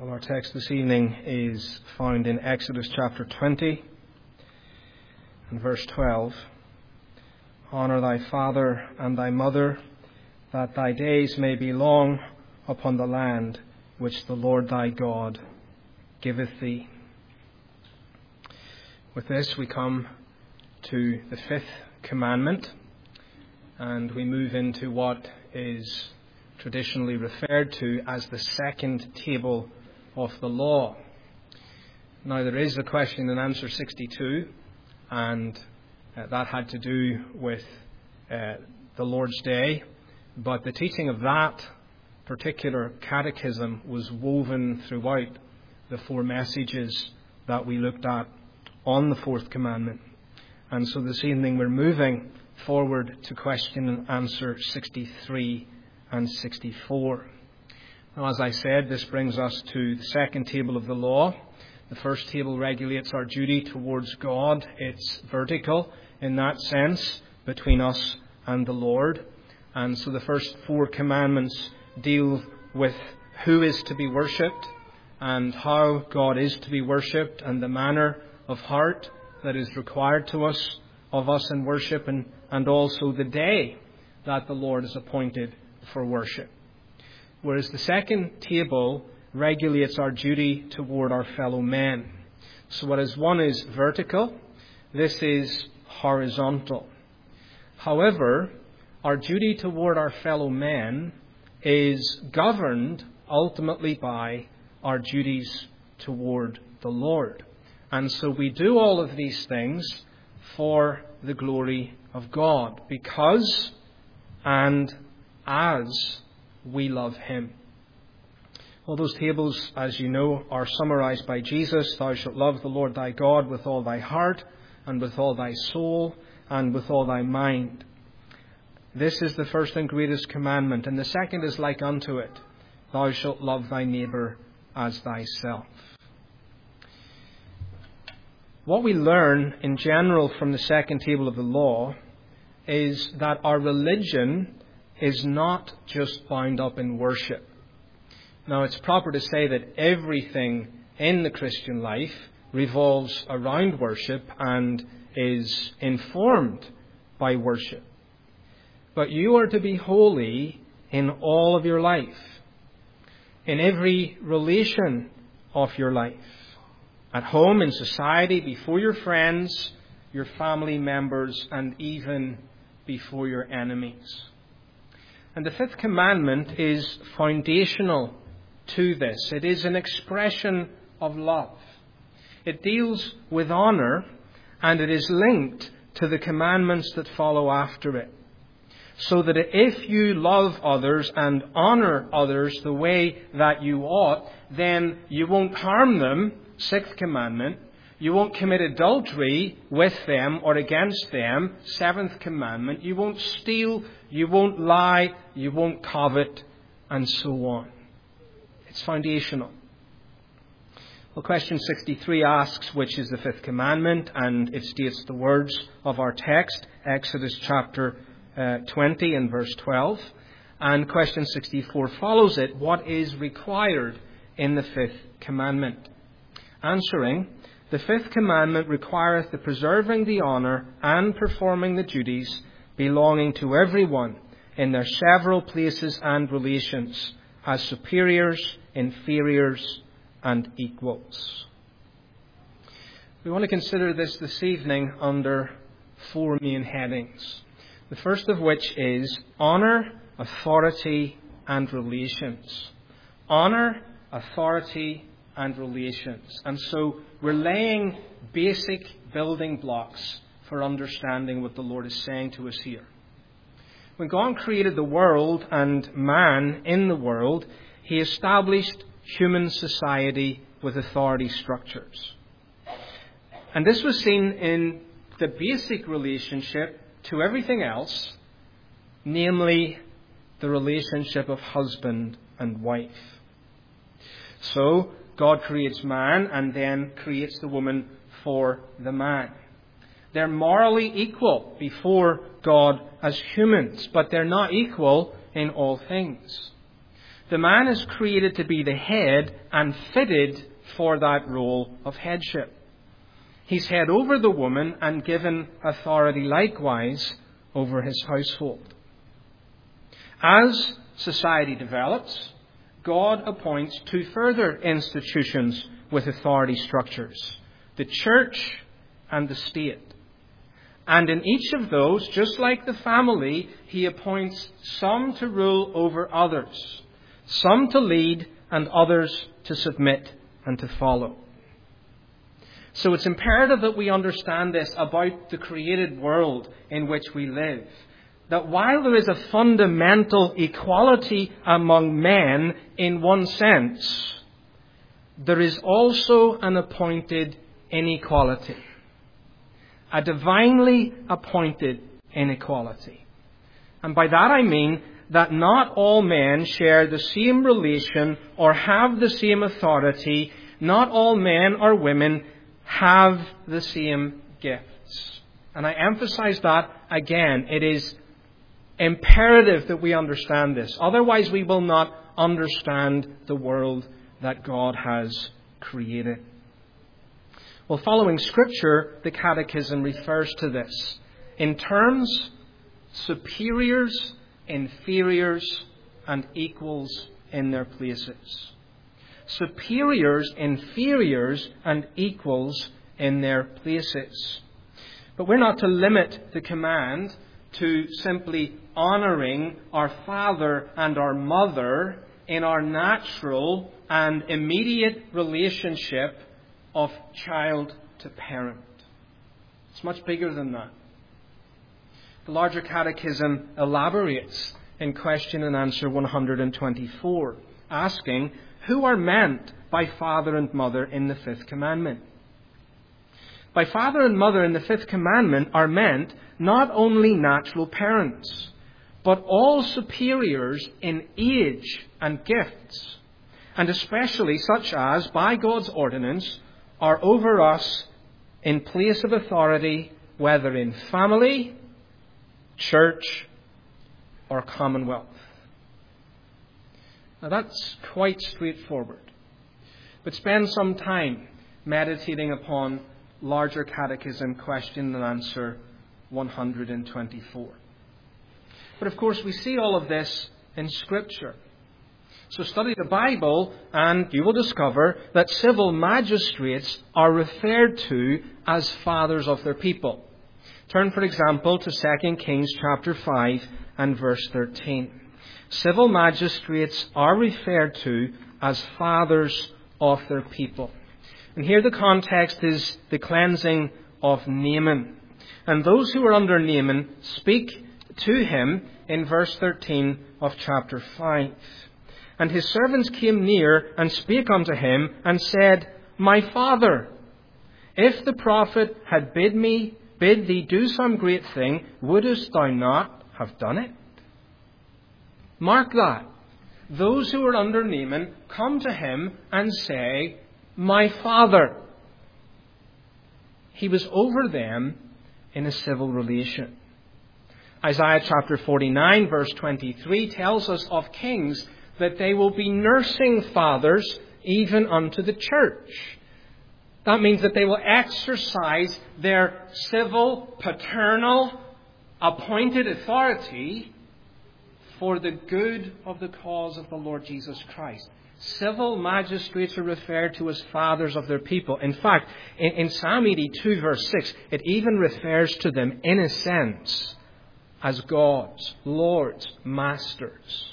Well, our text this evening is found in Exodus chapter 20 and verse 12. Honour thy father and thy mother, that thy days may be long upon the land which the Lord thy God giveth thee. With this we come to the fifth commandment, and we move into what is traditionally referred to as the second table of the law. Now, there is a question and answer 62, and that had to do with the Lord's Day, but the teaching of that particular catechism was woven throughout the four messages that we looked at on the fourth commandment. And so this evening we're moving forward to question and answer 63 and 64. Now, as I said, this brings us to the second table of the law. The first table regulates our duty towards God. It's vertical in that sense between us and the Lord. And so the first four commandments deal with who is to be worshipped and how God is to be worshipped and the manner of heart that is required of us in worship, and also the day that the Lord has appointed for worship. Whereas the second table regulates our duty toward our fellow men. So whereas one is vertical, this is horizontal. However, our duty toward our fellow men is governed ultimately by our duties toward the Lord. And so we do all of these things for the glory of God, because and as we love Him. All those tables, as you know, are summarized by Jesus. Thou shalt love the Lord thy God with all thy heart, and with all thy soul, and with all thy mind. This is the first and greatest commandment, and the second is like unto it. Thou shalt love thy neighbour as thyself. What we learn in general from the second table of the law is that our religion is not just bound up in worship. Now, it's proper to say that everything in the Christian life revolves around worship and is informed by worship. But you are to be holy in all of your life, in every relation of your life, at home, in society, before your friends, your family members, and even before your enemies. And the fifth commandment is foundational to this. It is an expression of love. It deals with honour, and it is linked to the commandments that follow after it. So that if you love others and honour others the way that you ought, then you won't harm them, sixth commandment. You won't commit adultery with them or against them, seventh commandment. You won't steal, you won't lie, you won't covet, and so on. It's foundational. Well, question 63 asks which is the fifth commandment, and it states the words of our text, Exodus chapter 20 and verse 12. And question 64 follows it, what is required in the fifth commandment? Answering, the fifth commandment requireth the preserving the honour and performing the duties belonging to everyone in their several places and relations, as superiors, inferiors, and equals. We want to consider this evening under four main headings. The first of which is honour, authority, and relations. Honour, authority, and relations. And so we're laying basic building blocks for understanding what the Lord is saying to us here. When God created the world and man in the world, He established human society with authority structures. And this was seen in the basic relationship to everything else, namely the relationship of husband and wife. So, God creates man and then creates the woman for the man. They're morally equal before God as humans, but they're not equal in all things. The man is created to be the head and fitted for that role of headship. He's head over the woman and given authority likewise over his household. As society develops, God appoints two further institutions with authority structures: the church and the state. And in each of those, just like the family, He appoints some to rule over others, some to lead and others to submit and to follow. So it's imperative that we understand this about the created world in which we live. That while there is a fundamental equality among men in one sense, there is also an appointed inequality. A divinely appointed inequality. And by that I mean that not all men share the same relation or have the same authority. Not all men or women have the same gifts. And I emphasize that again. It is imperative that we understand this. Otherwise we will not understand the world that God has created. Well, following Scripture, the Catechism refers to this in terms superiors, inferiors, and equals in their places. Superiors, inferiors, and equals in their places. But we're not to limit the command to simply honouring our father and our mother in our natural and immediate relationship of child to parent. It's much bigger than that. The larger catechism elaborates in question and answer 124, asking, who are meant by father and mother in the fifth commandment? By father and mother in the fifth commandment are meant not only natural parents, but all superiors in age and gifts, and especially such as, by God's ordinance, are over us in place of authority, whether in family, church, or commonwealth. Now that's quite straightforward. But spend some time meditating upon larger catechism question and answer 124. But of course we see all of this in Scripture. So study the Bible and you will discover that civil magistrates are referred to as fathers of their people. Turn, for example, to 2 Kings chapter 5 and verse 13. Civil magistrates are referred to as fathers of their people. And here the context is the cleansing of Naaman. And those who are under Naaman speak to him in verse 13 of chapter 5. And his servants came near and spake unto him and said, My father, if the prophet had bid thee do some great thing, wouldest thou not have done it? Mark that. Those who are under Naaman come to him and say, My father. He was over them in a civil relation. Isaiah chapter 49 verse 23 tells us of kings that they will be nursing fathers even unto the church. That means that they will exercise their civil, paternal, appointed authority for the good of the cause of the Lord Jesus Christ. Civil magistrates are referred to as fathers of their people. In fact, in Psalm 82 verse 6, it even refers to them in a sense as gods, lords, masters.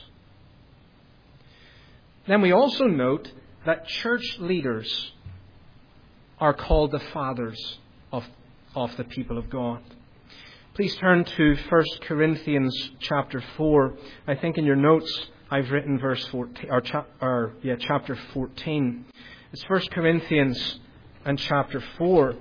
Then we also note that church leaders are called the fathers of the people of God. Please turn to 1 Corinthians chapter 4. I think in your notes I've written verse 14 chapter 14. It's 1 Corinthians and chapter 4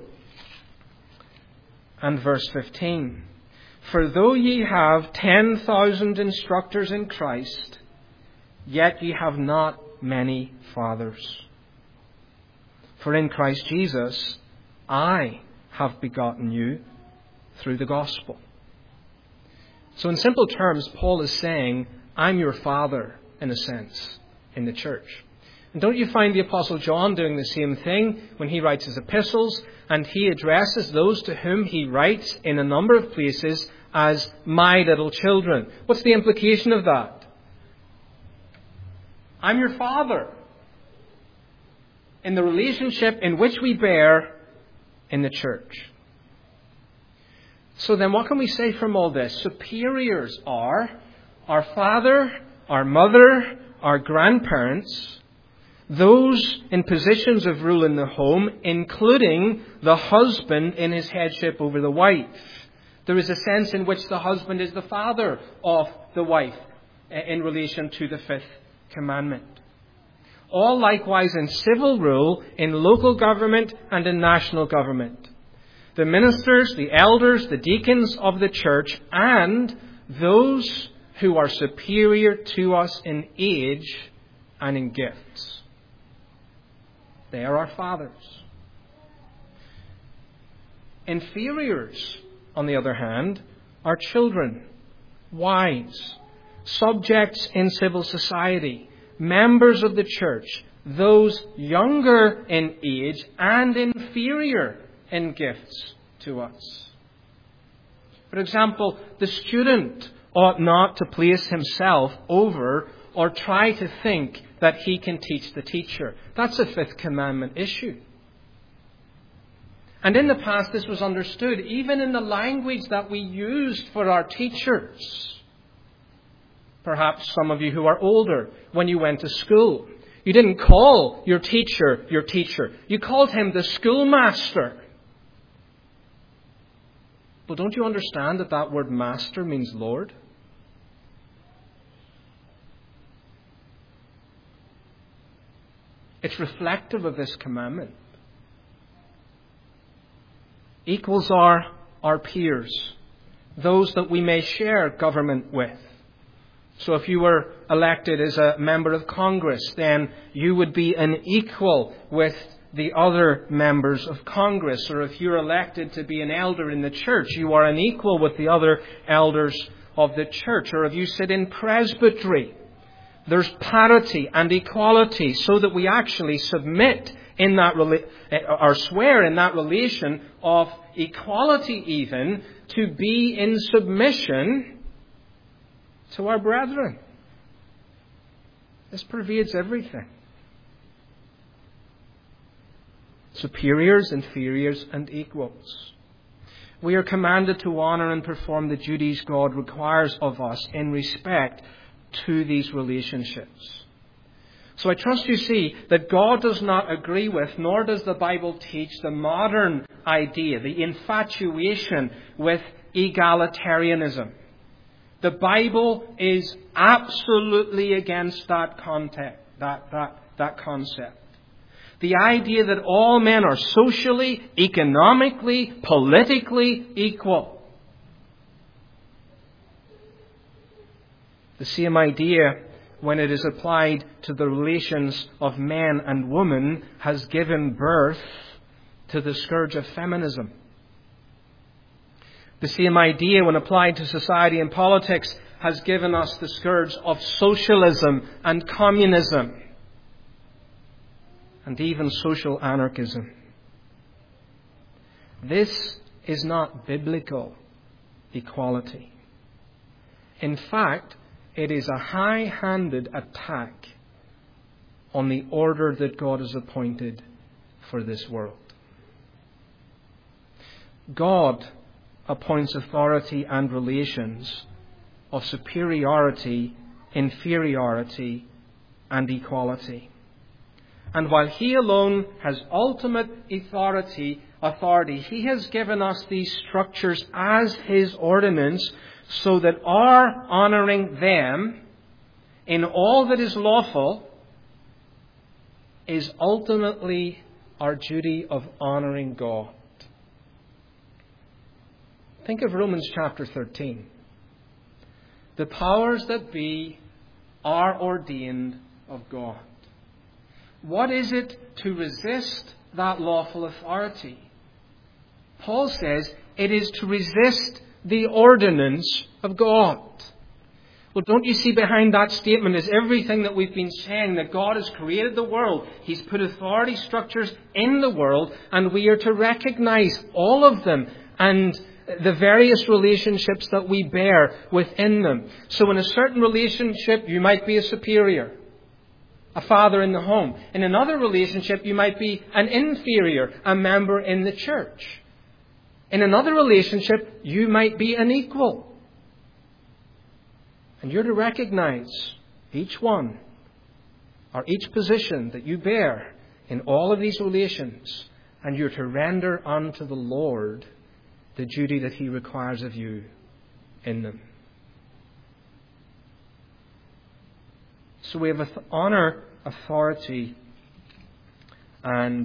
and verse 15. For though ye have 10,000 instructors in Christ, yet ye have not many fathers. For in Christ Jesus I have begotten you through the gospel. So in simple terms, Paul is saying, I'm your father in a sense. in the church. And don't you find the Apostle John doing the same thing when he writes his epistles, and he addresses those to whom he writes in a number of places as my little children? What's the implication of that? I'm your father. In the relationship in which we bear in the church. So then what can we say from all this? Superiors are our father, our mother, our grandparents, those in positions of rule in the home, including the husband in his headship over the wife. There is a sense in which the husband is the father of the wife in relation to the fifth commandment. All likewise in civil rule, in local government and in national government. The ministers, the elders, the deacons of the church, and those who are superior to us in age and in gifts. They are our fathers. Inferiors, on the other hand, are children, wives, subjects in civil society, members of the church, those younger in age and inferior in gifts to us. For example, the student ought not to place himself over or try to think that he can teach the teacher. That's a fifth commandment issue. And in the past this was understood even in the language that we used for our teachers. Perhaps some of you who are older, when you went to school, you didn't call your teacher your teacher. You called him the schoolmaster. But don't you understand that that word master means Lord? It's reflective of this commandment. Equals are our peers, those that we may share government with. So if you were elected as a member of Congress, then you would be an equal with the other members of Congress. Or if you're elected to be an elder in the church, you are an equal with the other elders of the church. Or if you sit in presbytery, there's parity and equality so that we actually submit in that or swear in that relation of equality even to be in submission to our brethren. This pervades everything. Superiors, inferiors, and equals. We are commanded to honour and perform the duties God requires of us in respect to these relationships. So I trust you see that God does not agree with, nor does the Bible teach, the modern idea, the infatuation with egalitarianism. The Bible is absolutely against that concept. The idea that all men are socially, economically, politically equal. The same idea, when it is applied to the relations of men and women, has given birth to the scourge of feminism. The same idea, when applied to society and politics, has given us the scourge of socialism and communism, and even social anarchism. This is not biblical equality. In fact, it is a high-handed attack on the order that God has appointed for this world. God appoints authority and relations of superiority, inferiority, and equality. And while He alone has ultimate authority, He has given us these structures as His ordinance so that our honouring them in all that is lawful is ultimately our duty of honouring God. Think of Romans chapter 13. The powers that be are ordained of God. What is it to resist that lawful authority? Paul says it is to resist the ordinance of God. Well, don't you see behind that statement is everything that we've been saying, that God has created the world. He's put authority structures in the world, and we are to recognize all of them and the various relationships that we bear within them. So in a certain relationship, you might be a superior, a father in the home. In another relationship, you might be an inferior, a member in the church. In another relationship, you might be an equal. And you're to recognize each one or each position that you bear in all of these relations, and you're to render unto the Lord the duty that He requires of you in them. So we have honor, authority, and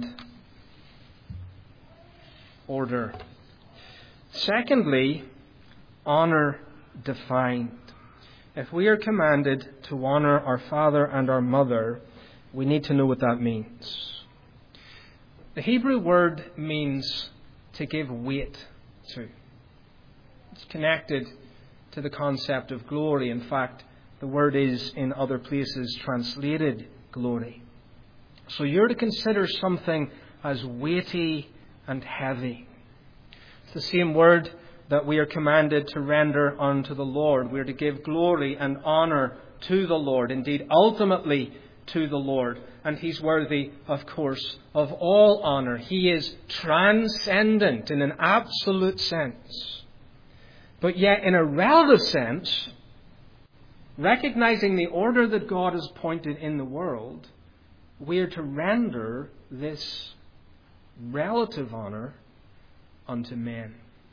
order. Secondly, honor defined. If we are commanded to honor our father and our mother, we need to know what that means. The Hebrew word means to give weight to. It's connected to the concept of glory. In fact, the word is in other places translated glory. So you're to consider something as weighty and heavy. It's the same word that we are commanded to render unto the Lord. We are to give glory and honor to the Lord, indeed ultimately to the Lord. And He's worthy, of course, of all honor. He is transcendent in an absolute sense. But yet in a relative sense, recognizing the order that God has appointed in the world, we are to render this relative honor unto men.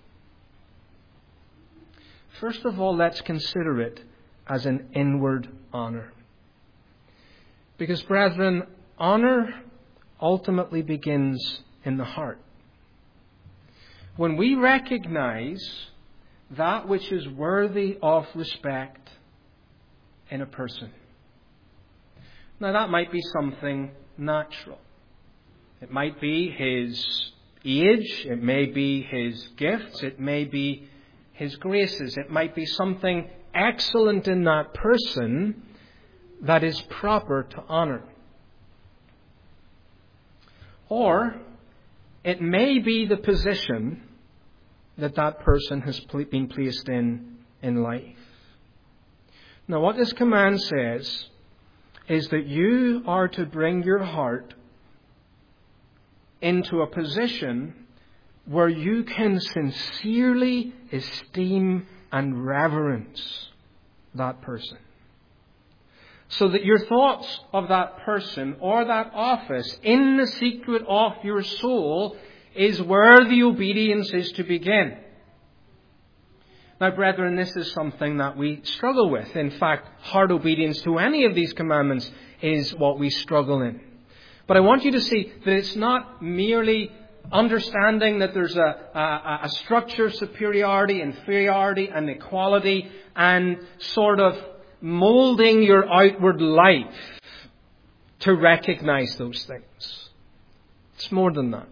First of all, let's consider it as an inward honor. Because, brethren, honor ultimately begins in the heart. When we recognize that which is worthy of respect in a person. Now, that might be something natural. It might be his age. It may be his gifts. It may be His graces. It might be something excellent in that person that is proper to honor. Or it may be the position that that person has been placed in life. Now, what this command says is that you are to bring your heart into a position where you can sincerely esteem and reverence that person. So that your thoughts of that person or that office in the secret of your soul is where the obedience is to begin. Now, brethren, this is something that we struggle with. In fact, hard obedience to any of these commandments is what we struggle in. But I want you to see that it's not merely understanding that there's a structure of superiority, inferiority, and equality, and sort of molding your outward life to recognize those things. It's more than that.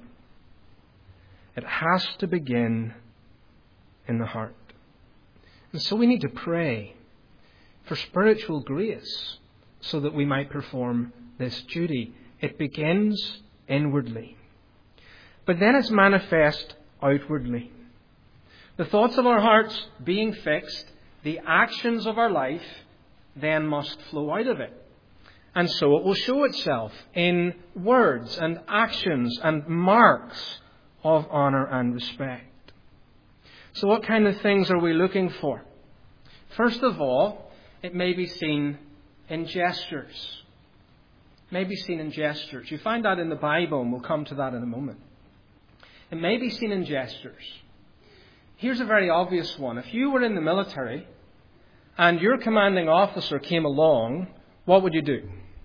It has to begin in the heart. And so we need to pray for spiritual grace so that we might perform this duty. It begins inwardly. But then it's manifest outwardly. The thoughts of our hearts being fixed, the actions of our life then must flow out of it. And so it will show itself in words and actions and marks of honour and respect. So what kind of things are we looking for? First of all, it may be seen in gestures. It may be seen in gestures. You find that in the Bible, and we'll come to that in a moment. It may be seen in gestures. Here's a very obvious one. If you were in the military and your commanding officer came along, what would you do?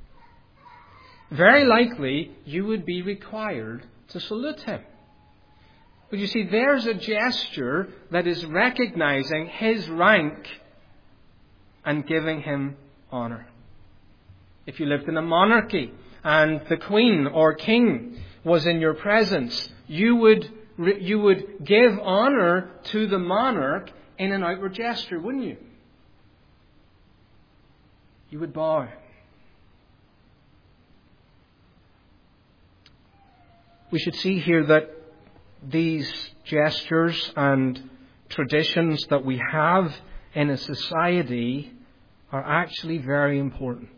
Very likely you would be required to salute him. But you see, there's a gesture that is recognizing his rank and giving him honour. If you lived in a monarchy and the Queen or King was in your presence, you would give honour to the monarch in an outward gesture, wouldn't you? you would bow. We should see here that these gestures and traditions that we have in a society are actually very important.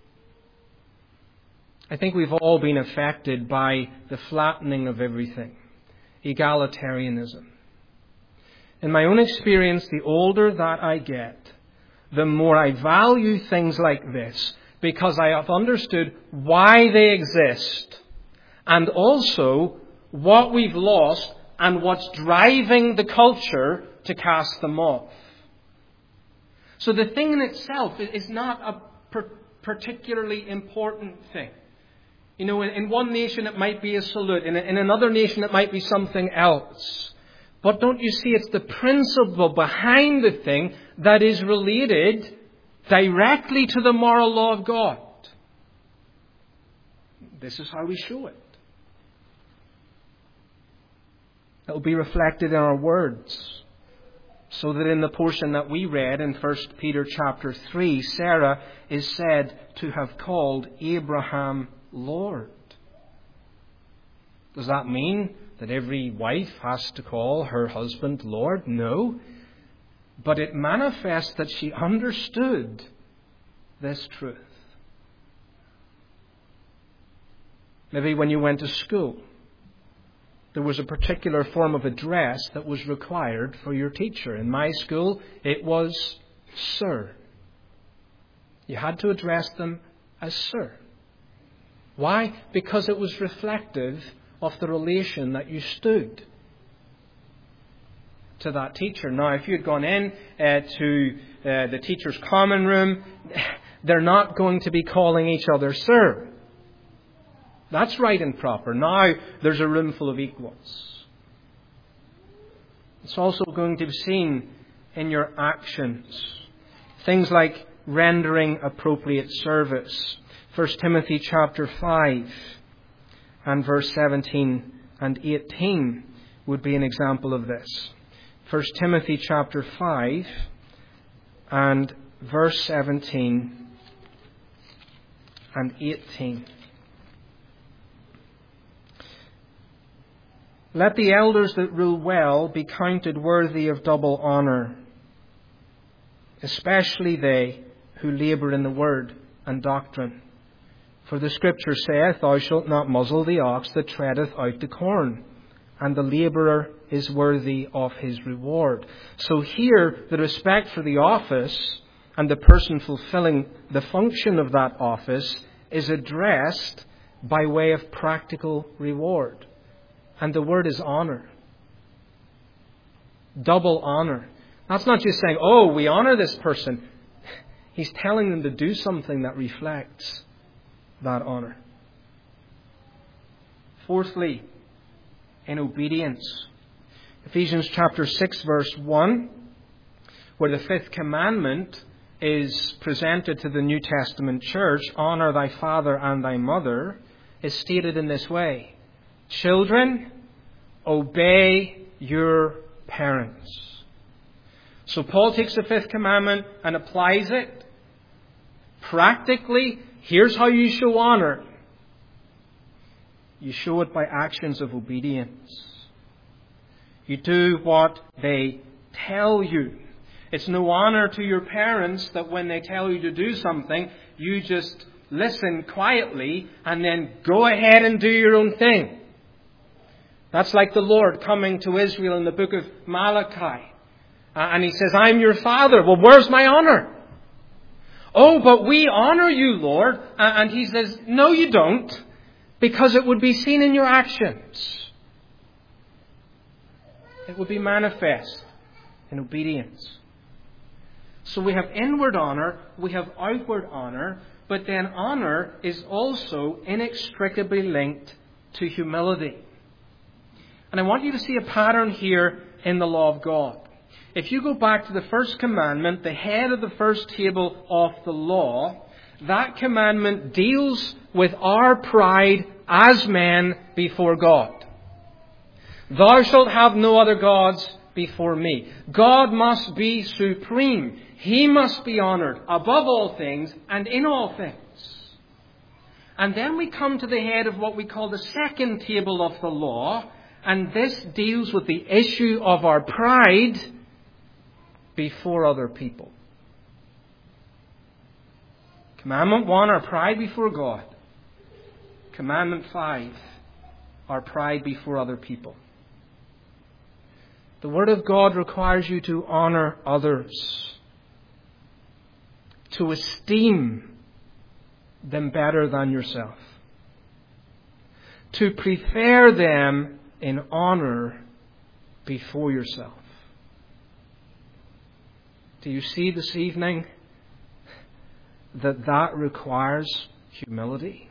I think we've all been affected by the flattening of everything, egalitarianism. In my own experience, the older that I get, the more I value things like this, because I have understood why they exist and also what we've lost and what's driving the culture to cast them off. So the thing in itself is not a particularly important thing. You know, in one nation it might be a salute. In another nation it might be something else. But don't you see, it's the principle behind the thing that is related directly to the moral law of God. This is how we show it. It will be reflected in our words. So that in the portion that we read in 1 Peter chapter 3, Sarah is said to have called Abraham Lord. Does that mean that every wife has to call her husband Lord? No. But it manifests that she understood this truth. Maybe when you went to school, there was a particular form of address that was required for your teacher. In my school, it was Sir. You had to address them as Sir. Why? Because it was reflective of the relation that you stood to that teacher. Now, if you had gone in to the teacher's common room, they're not going to be calling each other Sir. That's right and proper. Now there's a room full of equals. It's also going to be seen in your actions. Things like rendering appropriate service. 1 Timothy chapter 5 and verse 17 and 18 would be an example of this. 1 Timothy chapter 5 and verse 17 and 18. Let the elders that rule well be counted worthy of double honour, especially they who labour in the word and doctrine. For the Scripture saith, Thou shalt not muzzle the ox that treadeth out the corn, and the labourer is worthy of his reward. So here, the respect for the office and the person fulfilling the function of that office is addressed by way of practical reward. And the word is honour. Double honour. That's not just saying, oh, we honour this person. He's telling them to do something that reflects that honour. Fourthly, in obedience. Ephesians chapter 6 verse 1, where the fifth commandment is presented to the New Testament church, honour thy father and thy mother, is stated in this way. Children, obey your parents. So Paul takes the fifth commandment and applies it. Practically, here's how you show honour. You show it by actions of obedience. You do what they tell you. It's no honour to your parents that when they tell you to do something, you just listen quietly and then go ahead and do your own thing. That's like the Lord coming to Israel in the book of Malachi. And He says, I'm your father. Well, where's my honour? Oh, but we honour you, Lord. And He says, no, you don't. Because it would be seen in your actions. It would be manifest in obedience. So we have inward honour, we have outward honour, but then honour is also inextricably linked to humility. And I want you to see a pattern here in the law of God. If you go back to the first commandment, the head of the first table of the law, that commandment deals with our pride as men before God. Thou shalt have no other gods before me. God must be supreme. He must be honored above all things and in all things. And then we come to the head of what we call the second table of the law, and this deals with the issue of our pride before other people. Commandment 1, our pride before God. Commandment 5, our pride before other people. The Word of God requires you to honor others, to esteem them better than yourself, to prefer them in honor before yourself. Do you see this evening that requires humility?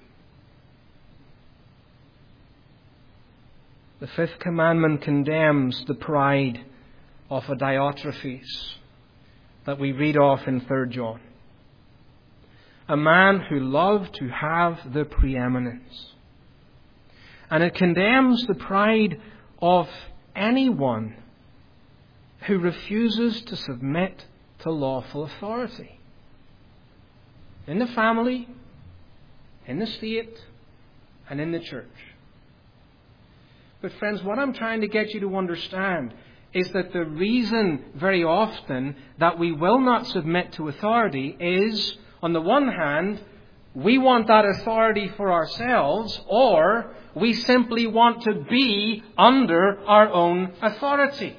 The fifth commandment condemns the pride of a Diotrephes that we read of in 3 John. A man who loved to have the preeminence. And it condemns the pride of anyone who refuses to submit to lawful authority. In the family, in the state, and in the church. But friends, what I'm trying to get you to understand is that the reason very often that we will not submit to authority is, on the one hand, we want that authority for ourselves, or we simply want to be under our own authority.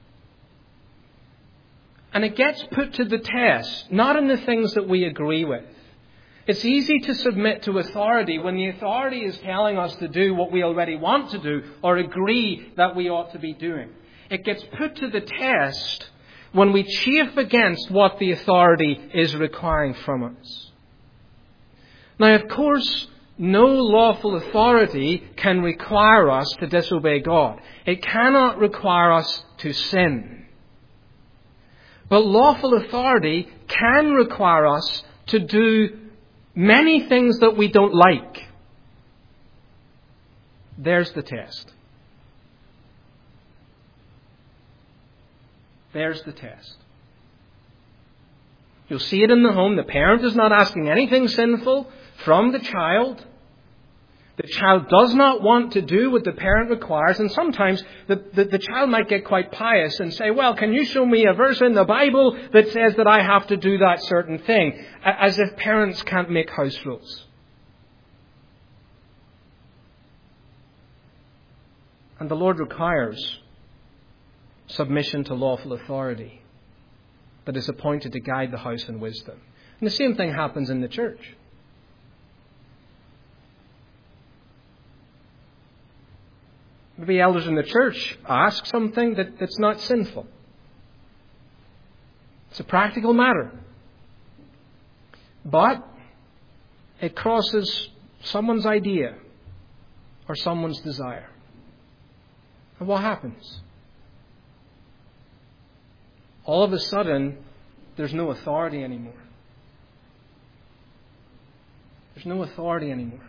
And it gets put to the test, not in the things that we agree with. It's easy to submit to authority when the authority is telling us to do what we already want to do or agree that we ought to be doing. It gets put to the test when we chafe against what the authority is requiring from us. Now, of course, no lawful authority can require us to disobey God. It cannot require us to sin. But lawful authority can require us to do many things that we don't like. There's the test. There's the test. You'll see it in the home. The parent is not asking anything sinful from the child. The child does not want to do what the parent requires. And sometimes the child might get quite pious and say, well, can you show me a verse in the Bible that says that I have to do that certain thing? As if parents can't make house rules. And the Lord requires submission to lawful authority that is appointed to guide the house in wisdom. And the same thing happens in the church. Maybe elders in the church ask something that's not sinful. It's a practical matter. But it crosses someone's idea or someone's desire. And what happens? All of a sudden, there's no authority anymore. There's no authority anymore.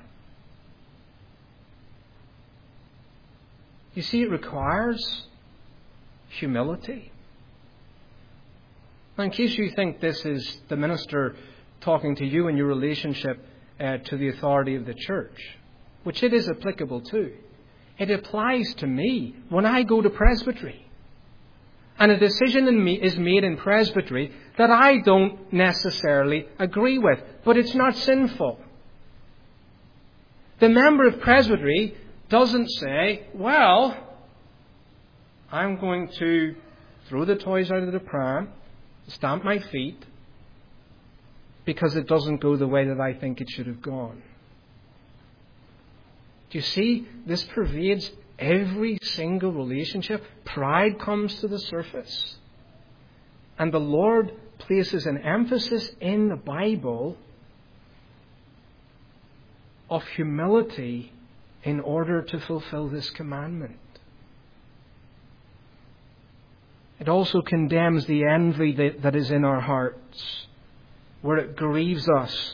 You see, it requires humility. Now, in case you think this is the minister talking to you in your relationship to the authority of the church, which it is applicable to, it applies to me when I go to presbytery. And a decision is made in presbytery that I don't necessarily agree with, but it's not sinful. The member of presbytery doesn't say, well, I'm going to throw the toys out of the pram, stamp my feet, because it doesn't go the way that I think it should have gone. Do you see? This pervades every single relationship. Pride comes to the surface. And the Lord places an emphasis in the Bible of humility in order to fulfill this commandment. It also condemns the envy that is in our hearts, where it grieves us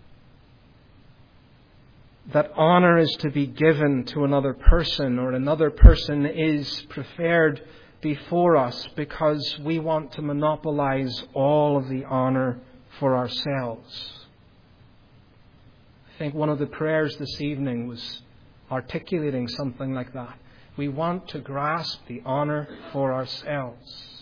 that honor is to be given to another person, or another person is preferred before us because we want to monopolize all of the honor for ourselves. I think one of the prayers this evening was articulating something like that. We want to grasp the honor for ourselves.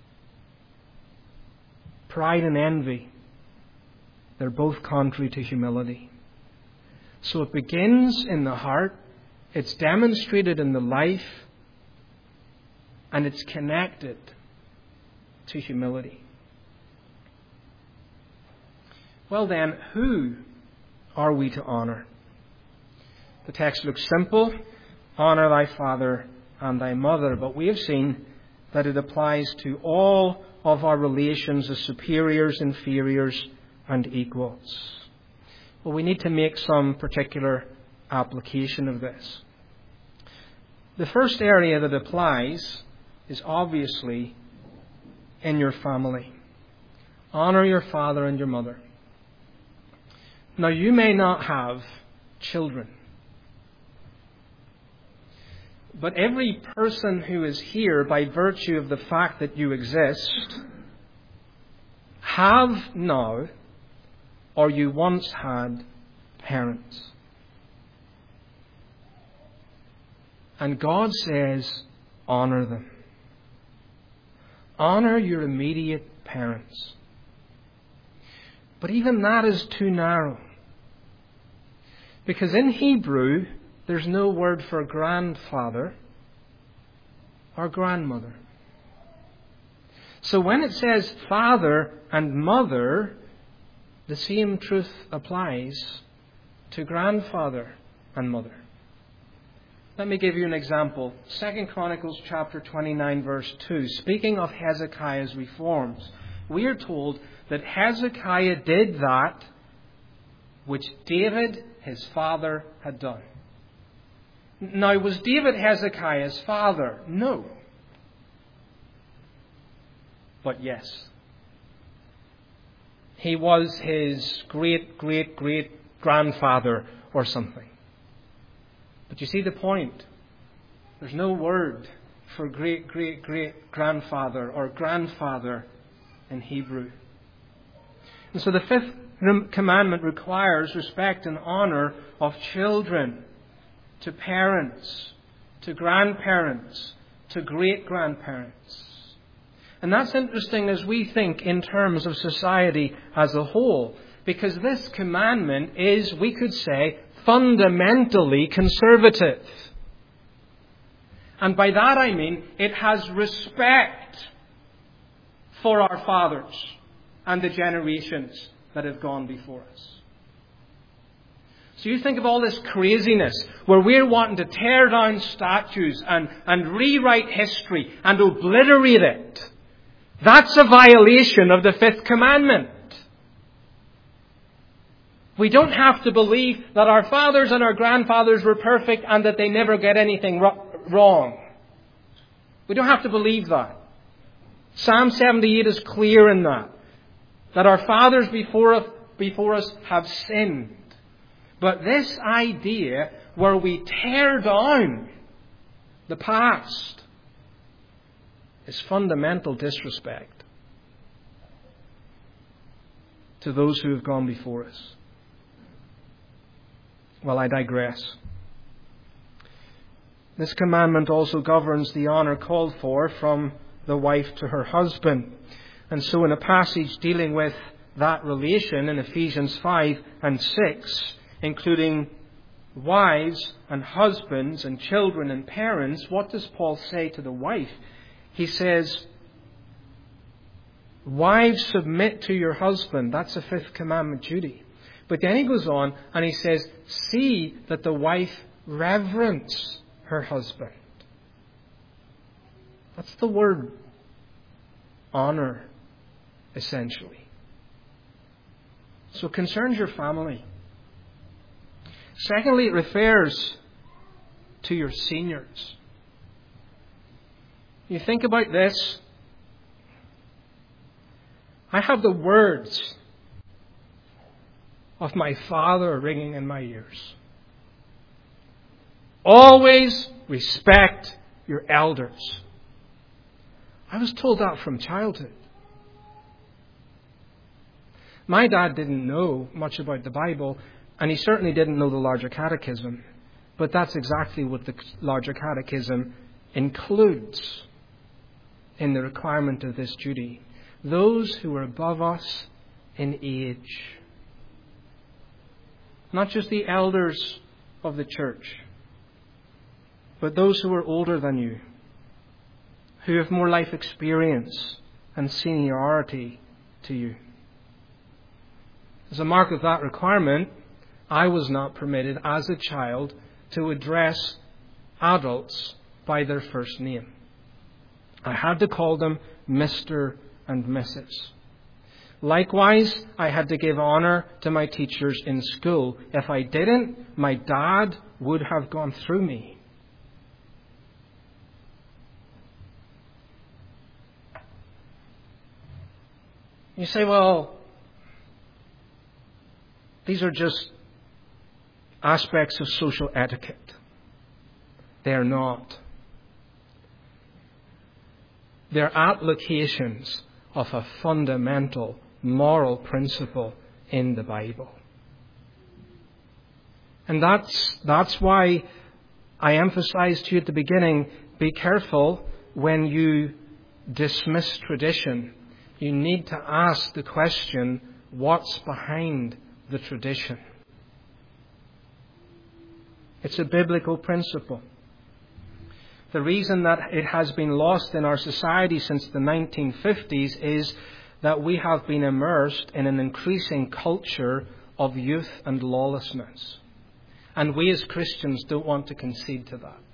Pride and envy, they're both contrary to humility. So it begins in the heart, it's demonstrated in the life, and it's connected to humility. Well then, who are we to honor? The text looks simple. Honor thy father and thy mother. But we have seen that it applies to all of our relations as superiors, inferiors, and equals. Well, we need to make some particular application of this. The first area that applies is obviously in your family. Honor your father and your mother. Now, you may not have children, but every person who is here, by virtue of the fact that you exist, have now, or you once had, parents. And God says, honor them. Honor your immediate parents. But even that is too narrow. Because in Hebrew, there's no word for grandfather or grandmother. So when it says father and mother, the same truth applies to grandfather and mother. Let me give you an example. 2 Chronicles chapter 29 verse 2. Speaking of Hezekiah's reforms, we are told that Hezekiah did that which David, his father, had done. Now, was David Hezekiah's father? No. But yes. He was his great-great-great-grandfather or something. But you see the point. There's no word for great-great-great-grandfather or grandfather in Hebrew. And so the fifth commandment requires respect and honor of children, to parents, to grandparents, to great-grandparents. And that's interesting as we think in terms of society as a whole, because this commandment is, we could say, fundamentally conservative. And by that I mean it has respect for our fathers and the generations that have gone before us. So you think of all this craziness where we're wanting to tear down statues and rewrite history and obliterate it. That's a violation of the fifth commandment. We don't have to believe that our fathers and our grandfathers were perfect and that they never get anything wrong. We don't have to believe that. Psalm 78 is clear in that our fathers before us have sinned. But this idea where we tear down the past is fundamental disrespect to those who have gone before us. Well, I digress. This commandment also governs the honor called for from the wife to her husband. And so in a passage dealing with that relation in Ephesians 5 and 6, including wives and husbands and children and parents, what does Paul say to the wife? He says, wives, submit to your husband. That's a fifth commandment duty. But then he goes on and he says, see that the wife reverence her husband. That's the word honor, essentially. So it concerns your family. Secondly, it refers to your seniors. You think about this. I have the words of my father ringing in my ears. Always respect your elders. I was told that from childhood. My dad didn't know much about the Bible, and he certainly didn't know the larger catechism. But that's exactly what the larger catechism includes in the requirement of this duty. Those who are above us in age. Not just the elders of the church, but those who are older than you, who have more life experience and seniority to you. As a mark of that requirement, I was not permitted as a child to address adults by their first name. I had to call them Mr. and Mrs. Likewise, I had to give honor to my teachers in school. If I didn't, my dad would have gone through me. You say, well, these are just aspects of social etiquette. They are not. They're applications of a fundamental moral principle in the Bible. And that's why I emphasized to you at the beginning, be careful when you dismiss tradition. You need to ask the question, what's behind the tradition? It's a biblical principle. The reason that it has been lost in our society since the 1950s is that we have been immersed in an increasing culture of youth and lawlessness. And we as Christians don't want to concede to that.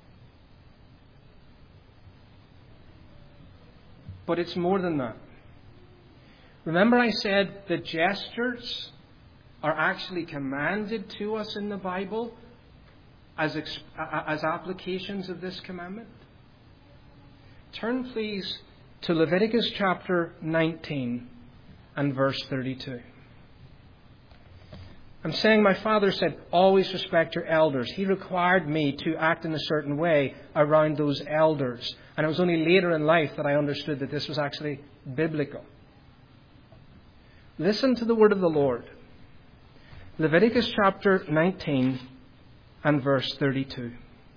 But it's more than that. Remember I said that gestures are actually commanded to us in the Bible as applications of this commandment? Turn please to Leviticus chapter 19 and verse 32. I'm saying my father said, always respect your elders. He required me to act in a certain way around those elders. And it was only later in life that I understood that this was actually biblical. Listen to the word of the Lord. Leviticus chapter 19 and verse 32.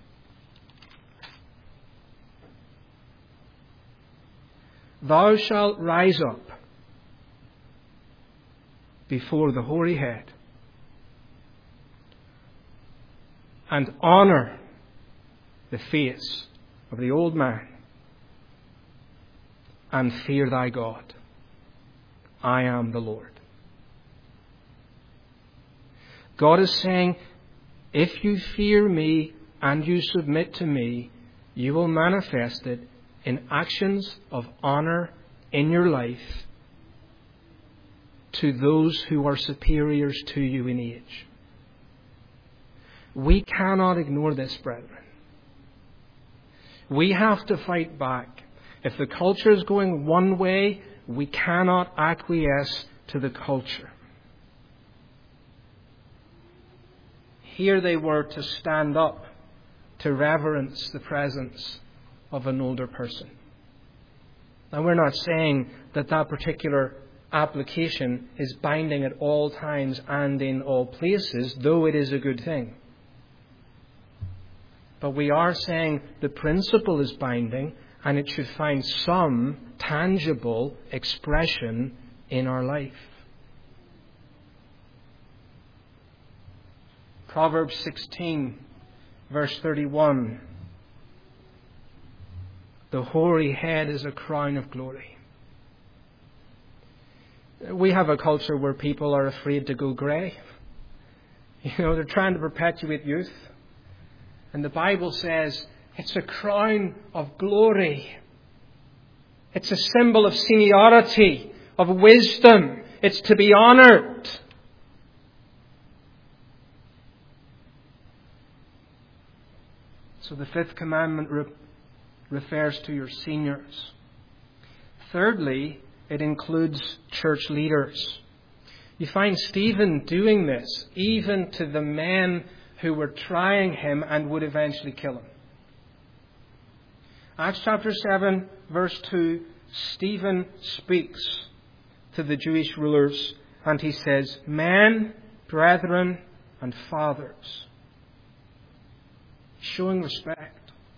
Thou shalt rise up before the hoary head and honor the face of the old man and fear thy God. I am the Lord. God is saying, if you fear me and you submit to me, you will manifest it in actions of honor in your life to those who are superiors to you in age. We cannot ignore this, brethren. We have to fight back. If the culture is going one way, we cannot acquiesce to the culture. Here they were to stand up, to reverence the presence of an older person. Now, we're not saying that that particular application is binding at all times and in all places, though it is a good thing. But we are saying the principle is binding and it should find some tangible expression in our life. Proverbs 16, verse 31. The hoary head is a crown of glory. We have a culture where people are afraid to go grey. They're trying to perpetuate youth. And the Bible says it's a crown of glory. It's a symbol of seniority, of wisdom. It's to be honoured. So the fifth commandment refers to your seniors. Thirdly, it includes church leaders. You find Stephen doing this, even to the men who were trying him and would eventually kill him. Acts chapter 7, verse 2, Stephen speaks to the Jewish rulers and he says, "Men, brethren, and fathers." Showing respect.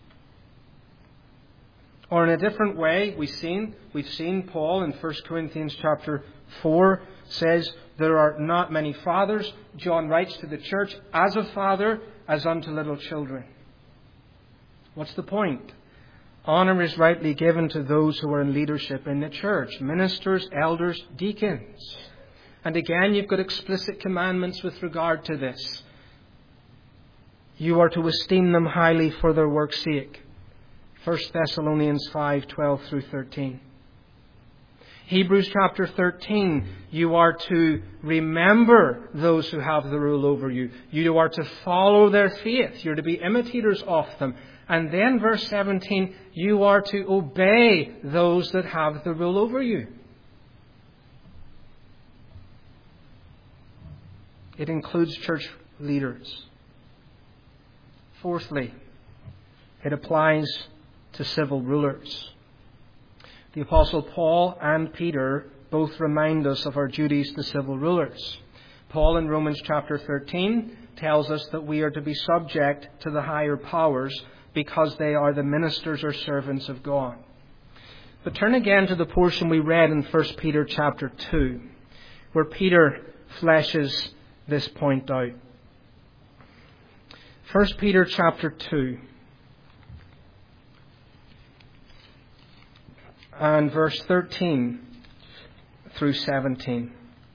Or in a different way, we've seen Paul in 1 Corinthians chapter 4 says, "There are not many fathers." John writes to the church, "As a father, as unto little children." What's the point? Honor is rightly given to those who are in leadership in the church. Ministers, elders, deacons. And again, you've got explicit commandments with regard to this. You are to esteem them highly for their work's sake. 1 Thessalonians 5:12 through 13. Hebrews chapter 13, you are to remember those who have the rule over you. You are to follow their faith. You're to be imitators of them. And then verse 17, you are to obey those that have the rule over you. It includes church leaders. Fourthly, it applies to civil rulers. The Apostle Paul and Peter both remind us of our duties to civil rulers. Paul in Romans chapter 13 tells us that we are to be subject to the higher powers because they are the ministers or servants of God. But turn again to the portion we read in 1 Peter chapter 2, where Peter fleshes this point out. 1 Peter chapter 2 and verse 13 through 17.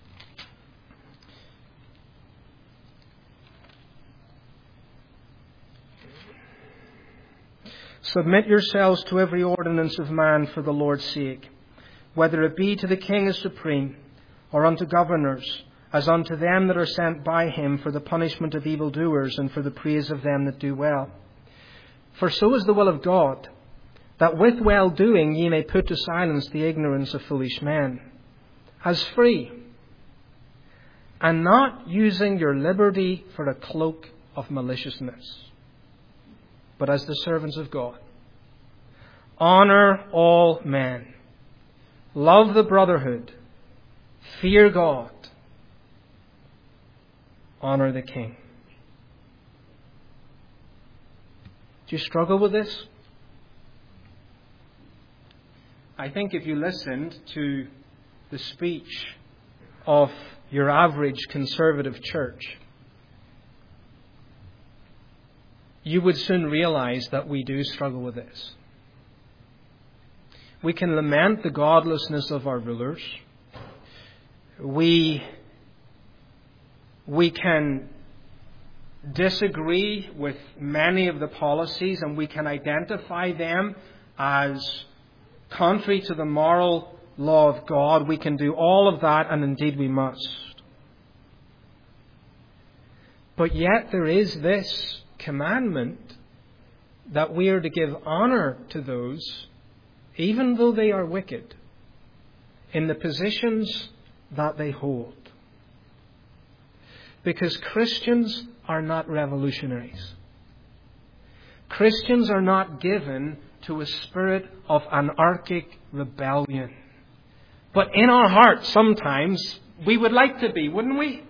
Submit yourselves to every ordinance of man for the Lord's sake, whether it be to the king as supreme, or unto governors, as unto them that are sent by him for the punishment of evildoers and for the praise of them that do well. For so is the will of God, that with well-doing ye may put to silence the ignorance of foolish men, as free, and not using your liberty for a cloak of maliciousness, but as the servants of God. Honor all men. Love the brotherhood. Fear God. Honor the king. Do you struggle with this? I think if you listened to the speech of your average conservative church, you would soon realize that we do struggle with this. We can lament the godlessness of our rulers. We can disagree with many of the policies, and we can identify them as contrary to the moral law of God. We can do all of that, and indeed we must. But yet there is this commandment that we are to give honor to those, even though they are wicked, in the positions that they hold. Because Christians are not revolutionaries. Christians are not given to a spirit of anarchic rebellion. But in our hearts, sometimes, we would like to be, wouldn't we?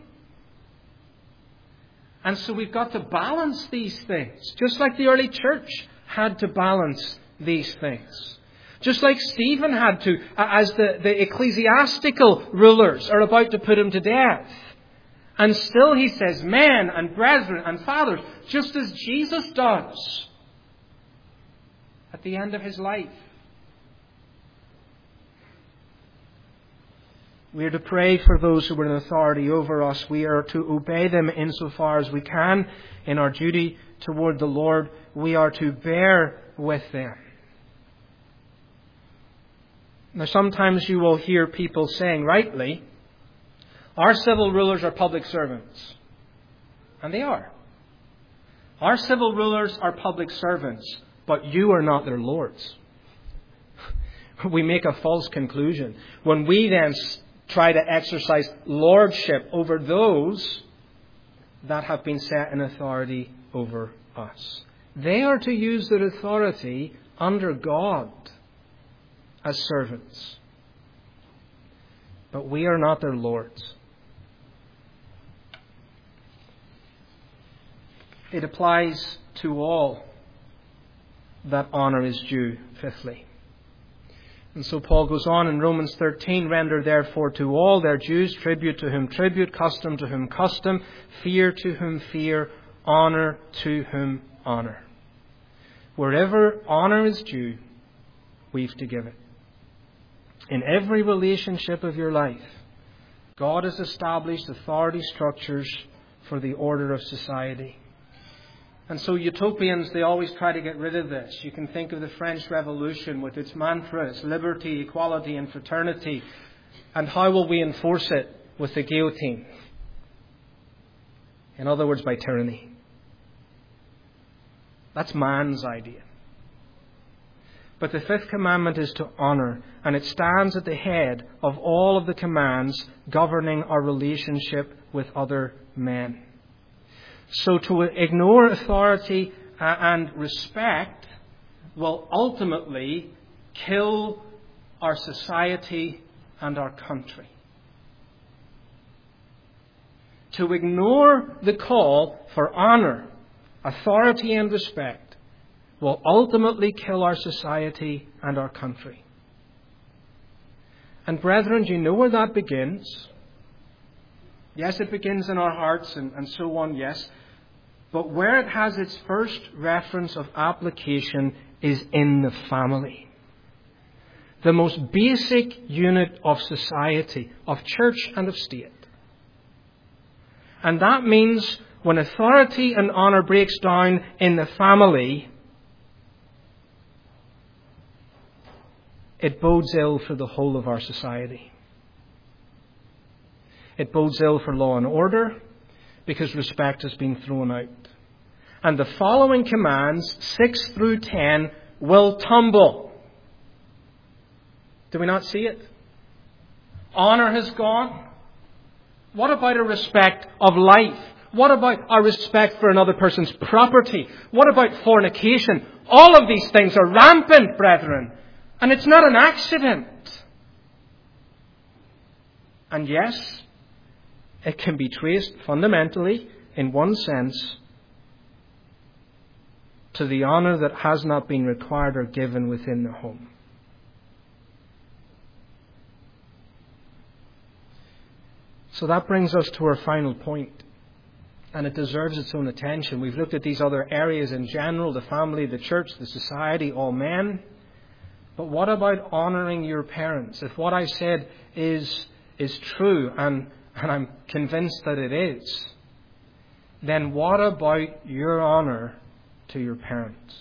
And so we've got to balance these things. Just like the early church had to balance these things. Just like Stephen had to, as the ecclesiastical rulers are about to put him to death. And still he says, men and brethren and fathers, just as Jesus does at the end of his life. We are to pray for those who are in authority over us. We are to obey them insofar as we can in our duty toward the Lord. We are to bear with them. Now, sometimes you will hear people saying, rightly, our civil rulers are public servants. And they are. Our civil rulers are public servants, but you are not their lords. We make a false conclusion when we then try to exercise lordship over those that have been set in authority over us. They are to use their authority under God as servants. But we are not their lords. It applies to all that honor is due, fifthly. And so Paul goes on in Romans 13, render therefore to all their dues, tribute to whom tribute, custom to whom custom, fear to whom fear, honor to whom honor. Wherever honor is due, we've to give it. In every relationship of your life, God has established authority structures for the order of society. And so utopians, they always try to get rid of this. You can think of the French Revolution with its mantras, liberty, equality and fraternity. And how will we enforce it? With the guillotine. In other words, by tyranny. That's man's idea. But the fifth commandment is to honor, and it stands at the head of all of the commands governing our relationship with other men. So to ignore authority and respect will ultimately kill our society and our country. To ignore the call for honor, authority and respect will ultimately kill our society and our country. And brethren, do you know where that begins? Yes, it begins in our hearts and so on, yes. But where it has its first reference of application is in the family. The most basic unit of society, of church and of state. And that means when authority and honor breaks down in the family, it bodes ill for the whole of our society. It bodes ill for law and order because respect has been thrown out. And the following commands, 6 through 10, will tumble. Do we not see it? Honor has gone. What about a respect of life? What about our respect for another person's property? What about fornication? All of these things are rampant, brethren. And it's not an accident. And yes, it can be traced fundamentally, in one sense, to the honor that has not been required or given within the home. So that brings us to our final point. And it deserves its own attention. We've looked at these other areas in general, the family, the church, the society, all men. But what about honouring your parents? If what I said is true, and I'm convinced that it is, then what about your honour to your parents?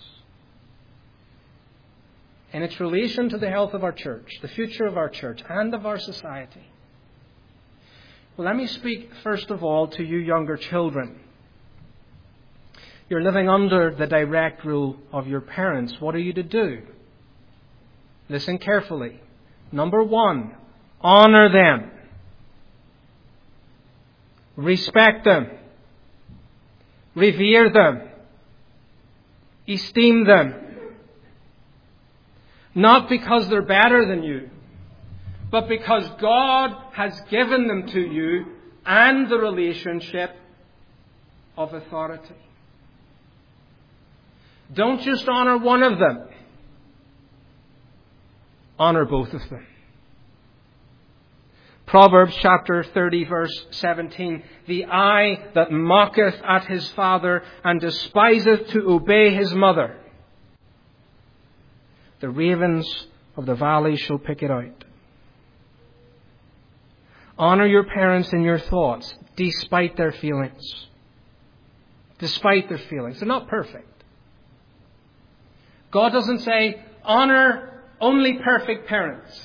In its relation to the health of our church, the future of our church, and of our society. Well, let me speak first of all to you younger children. You're living under the direct rule of your parents. What are you to do? Listen carefully. Number 1, honor them. Respect them. Revere them. Esteem them. Not because they're better than you, but because God has given them to you and the relationship of authority. Don't just honor one of them. Honor both of them. Proverbs chapter 30 verse 17. The eye that mocketh at his father and despiseth to obey his mother. The ravens of the valley shall pick it out. Honor your parents in your thoughts, despite their feelings. Despite their feelings. They're not perfect. God doesn't say, honor only perfect parents.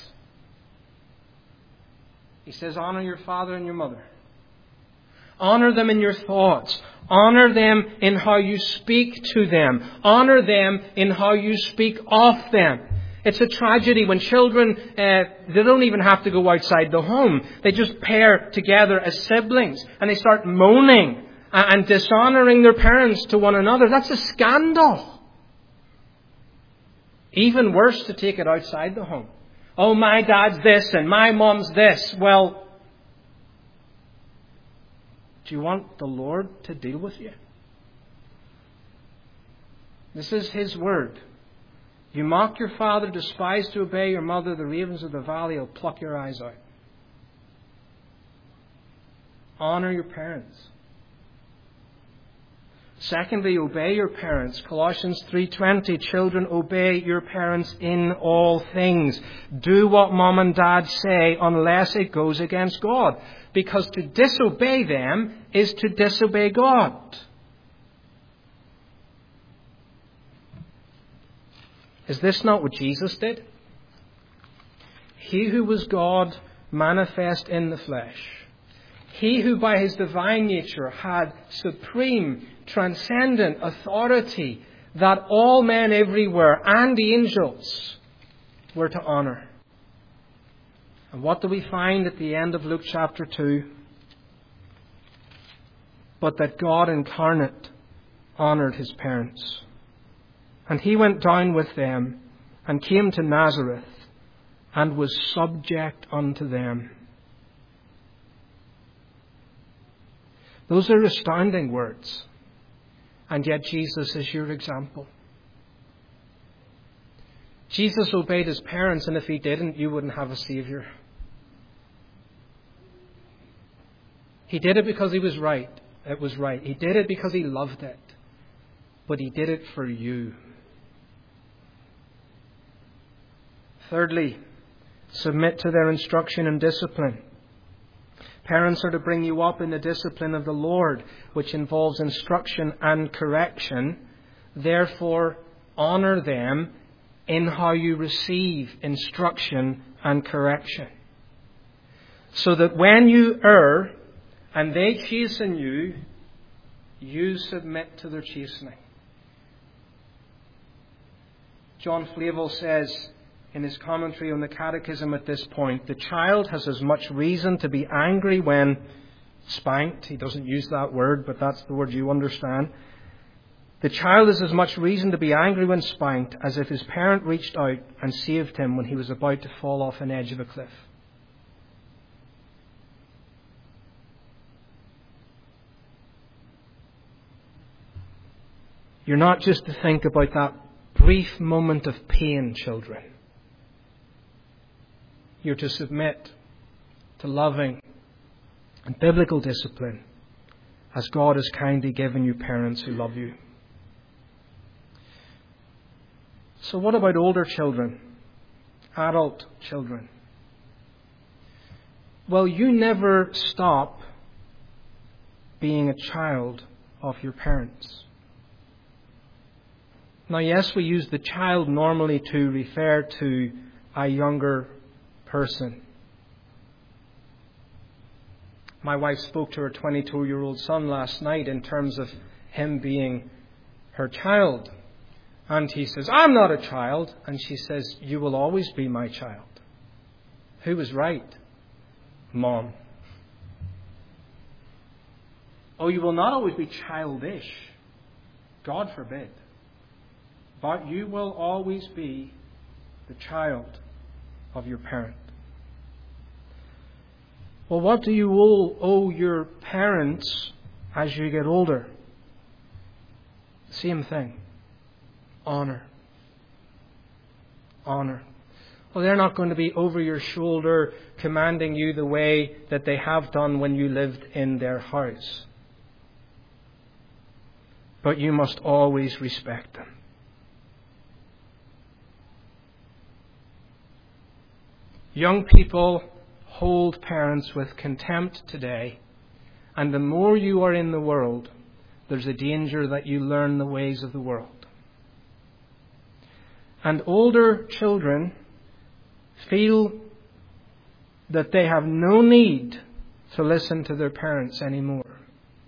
He says, honor your father and your mother. Honor them in your thoughts. Honor them in how you speak to them. Honor them in how you speak of them. It's a tragedy when children, they don't even have to go outside the home. They just pair together as siblings and they start moaning and dishonouring their parents to one another. That's a scandal. Even worse, to take it outside the home. Oh, my dad's this and my mom's this. Well, do you want the Lord to deal with you? This is His word. You mock your father, despise to obey your mother, the ravens of the valley will pluck your eyes out. Honor your parents. Secondly, obey your parents. Colossians 3:20, children, obey your parents in all things. Do what mom and dad say unless it goes against God. Because to disobey them is to disobey God. Is this not what Jesus did? He who was God manifest in the flesh. He who by His divine nature had supreme, transcendent authority that all men everywhere and angels were to honor. And what do we find at the end of Luke chapter 2? But that God incarnate honoured His parents. And He went down with them and came to Nazareth and was subject unto them. Those are astounding words. And yet Jesus is your example. Jesus obeyed His parents, and if He didn't, you wouldn't have a Saviour. He did it because He was right. It was right. He did it because He loved it. But He did it for you. Thirdly, submit to their instruction and discipline. Parents are to bring you up in the discipline of the Lord, which involves instruction and correction. Therefore, honour them in how you receive instruction and correction. So that when you err and they chasten you, you submit to their chastening. John Flavel says in his commentary on the Catechism at this point, the child has as much reason to be angry when spanked. He doesn't use that word, but that's the word you understand. The child has as much reason to be angry when spanked as if his parent reached out and saved him when he was about to fall off an edge of a cliff. You're not just to think about that brief moment of pain, children. You're to submit to loving and biblical discipline as God has kindly given you parents who love you. So what about older children? Adult children? Well, you never stop being a child of your parents. Now, yes, we use the child normally to refer to a younger person. My wife spoke to her 22-year-old son last night in terms of him being her child. And he says, I'm not a child. And she says, you will always be my child. Who was right? Mom. Oh, you will not always be childish. God forbid. But you will always be the child of your parent. Well, what do you owe your parents as you get older? Same thing. Honor. Honor. Well, they're not going to be over your shoulder commanding you the way that they have done when you lived in their house. But you must always respect them. Young people hold parents with contempt today, and the more you are in the world, there's a danger that you learn the ways of the world. And older children feel that they have no need to listen to their parents anymore.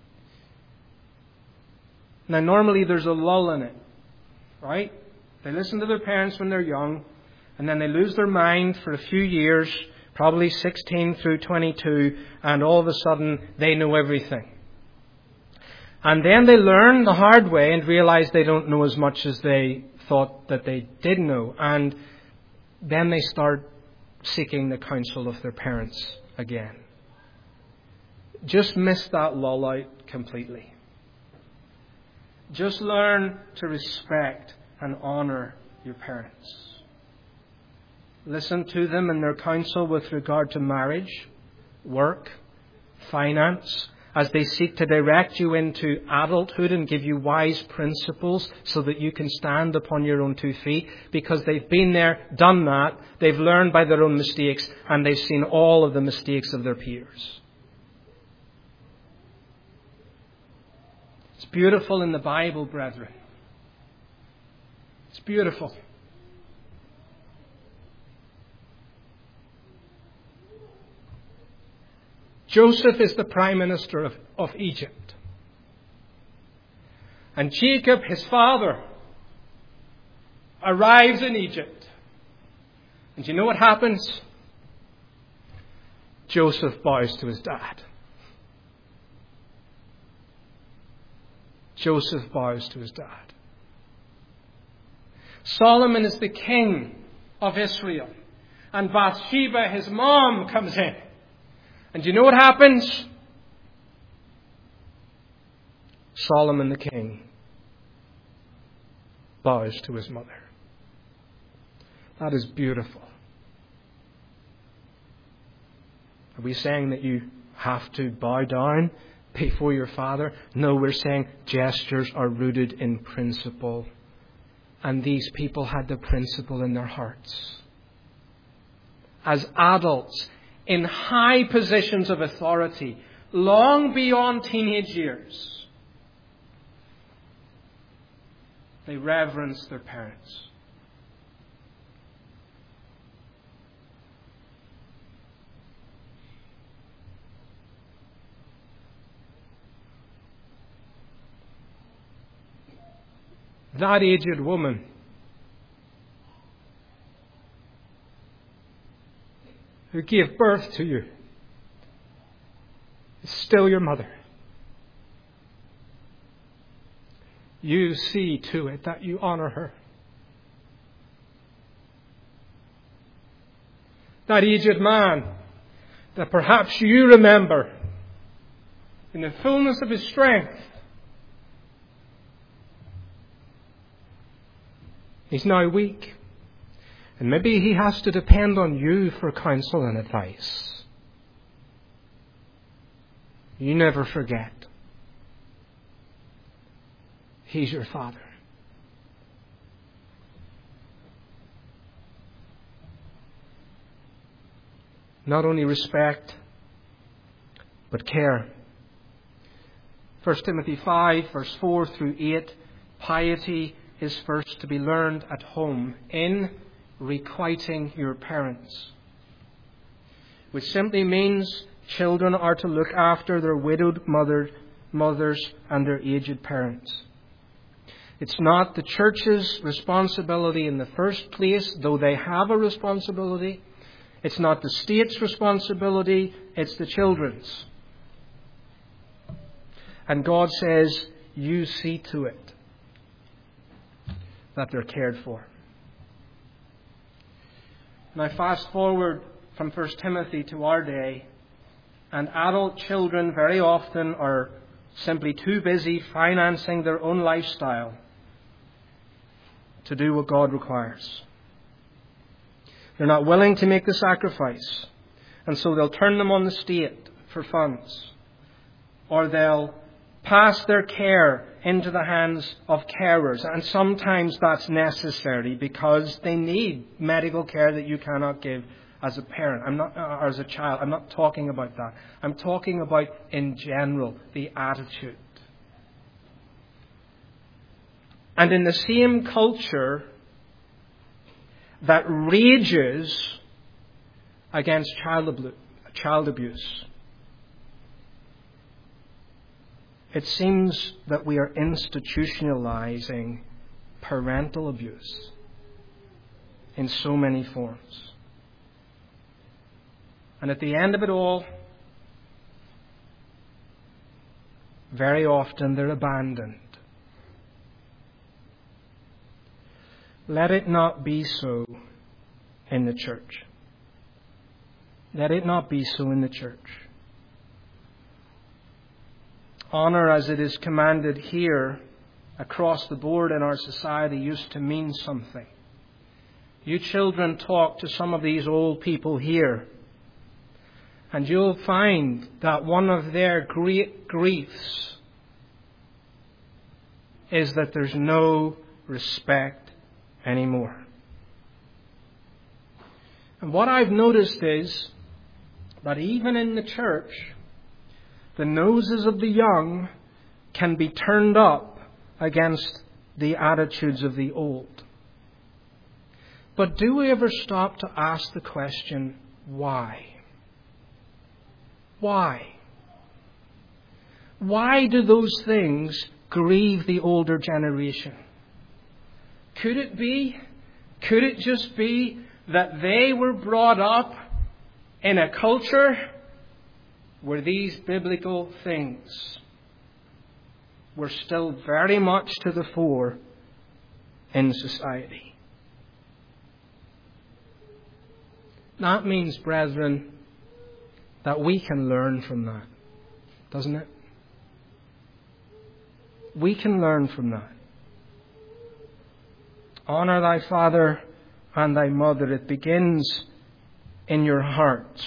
Now, normally there's a lull in it, right? They listen to their parents when they're young, and then they lose their mind for a few years, probably 16 through 22, and all of a sudden they know everything. And then they learn the hard way and realize they don't know as much as they thought that they did know. And then they start seeking the counsel of their parents again. Just miss that lull out completely. Just learn to respect and honour your parents. Listen to them in their counsel with regard to marriage, work, finance, as they seek to direct you into adulthood and give you wise principles so that you can stand upon your own 2 feet, because they've been there, done that, they've learned by their own mistakes, and they've seen all of the mistakes of their peers. It's beautiful in the Bible, brethren. It's beautiful. Joseph is the prime minister of Egypt. And Jacob, his father, arrives in Egypt. And do you know what happens? Joseph bows to his dad. Joseph bows to his dad. Solomon is the king of Israel. And Bathsheba, his mom, comes in. And do you know what happens? Solomon the king bows to his mother. That is beautiful. Are we saying that you have to bow down before your father? No, we're saying gestures are rooted in principle. And these people had the principle in their hearts. As adults, in high positions of authority, long beyond teenage years, they reverence their parents. That aged woman who gave birth to you is still your mother. You see to it that you honor her. That aged man that perhaps you remember in the fullness of his strength, he's now weak. And maybe he has to depend on you for counsel and advice. You never forget. He's your father. Not only respect, but care. 1 Timothy 5, verse 4 through 8, piety is first to be learned at home in requiting your parents, which simply means children are to look after their widowed mothers and their aged parents. It's not the church's responsibility in the first place, though they have a responsibility. It's not the state's responsibility, it's the children's. And God says, you see to it that they're cared for. Now fast forward from 1 Timothy to our day, and adult children very often are simply too busy financing their own lifestyle to do what God requires. They're not willing to make the sacrifice, and so they'll turn them on the state for funds, or they'll pass their care into the hands of carers, and sometimes that's necessary because they need medical care that you cannot give as a parent, or as a child. I'm not talking about that. I'm talking about, in general, the attitude. And in the same culture that rages against child abuse, it seems that we are institutionalizing parental abuse in so many forms. And at the end of it all, very often they're abandoned. Let it not be so in the church. Let it not be so in the church. Honor, as it is commanded here across the board in our society, used to mean something. You children talk to some of these old people here, and you'll find that one of their great griefs is that there's no respect anymore. And what I've noticed is that even in the church, the noses of the young can be turned up against the attitudes of the old. But do we ever stop to ask the question, why? Why? Why do those things grieve the older generation? Could it just be that they were brought up in a culture where these biblical things were still very much to the fore in society? That means, brethren, that we can learn from that, doesn't it? We can learn from that. Honor thy father and thy mother. It begins in your hearts.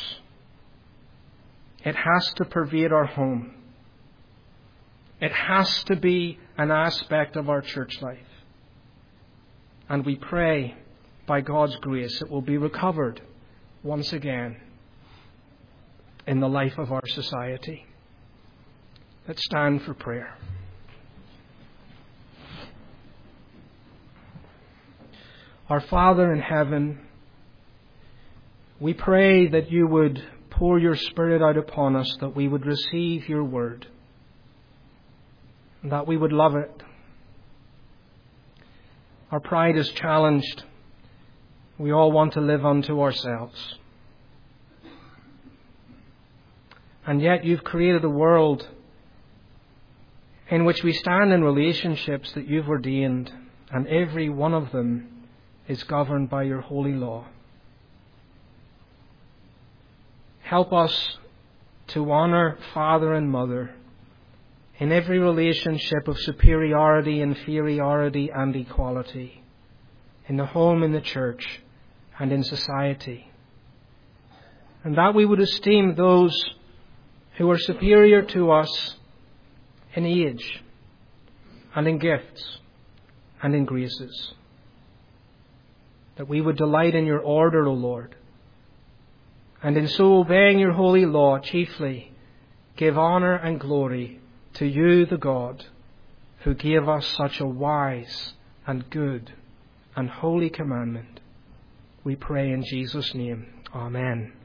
It has to pervade our home. It has to be an aspect of our church life. And we pray, by God's grace, it will be recovered once again in the life of our society. Let's stand for prayer. Our Father in heaven, we pray that you would pour your Spirit out upon us, that we would receive your word, and that we would love it. Our pride is challenged. We all want to live unto ourselves. And yet you've created a world in which we stand in relationships that you've ordained, and every one of them is governed by your holy law. Help us to honor father and mother in every relationship of superiority, inferiority, and equality, in the home, in the church, and in society. And that we would esteem those who are superior to us in age, and in gifts, and in graces. That we would delight in your order, O Lord, and in so obeying your holy law, chiefly give honor and glory to you, the God, who gave us such a wise and good and holy commandment. We pray in Jesus' name. Amen.